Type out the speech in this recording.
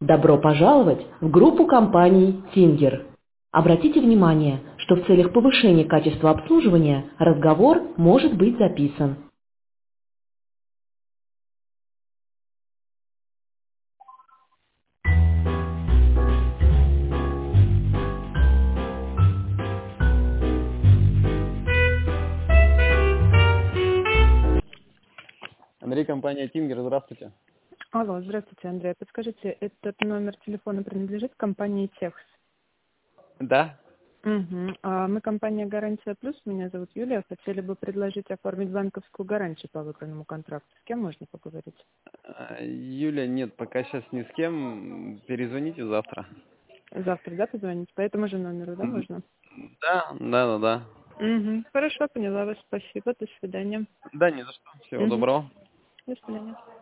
Добро пожаловать в группу компаний Тингер. Обратите внимание, что в целях повышения качества обслуживания разговор может быть записан. Андрей, компания Тингер, здравствуйте. Алло, здравствуйте, Андрей. Подскажите, этот номер телефона принадлежит компании Техс? Да? Угу. Мы компания «Гарантия Плюс», меня зовут Юлия. Хотели бы предложить оформить банковскую гарантию по выбранному контракту. С кем можно поговорить? Юля, нет, пока сейчас ни с кем. Перезвоните завтра. Завтра, да, позвонить? По этому же номеру, да, можно? Да. Угу. Хорошо, поняла вас. Спасибо. До свидания. Да, не за что. Всего Угу. доброго. До свидания.